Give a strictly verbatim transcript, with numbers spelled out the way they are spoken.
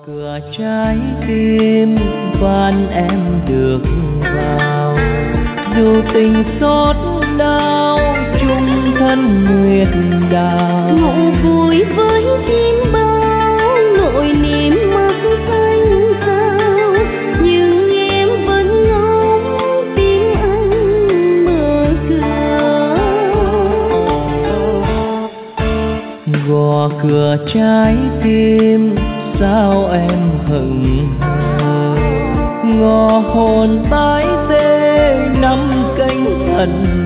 cửa trái tim van em được vào, dù tình xót đau chung thân nguyệt đào. Ngủ vui với chim bao nỗi niềm mắc xanh sao, nhưng em vẫn ngóng tiếng anh mở cửa. Gõ cửa trái tim sao em hững hờ, ngõ hồn tái tê nắm cánh thần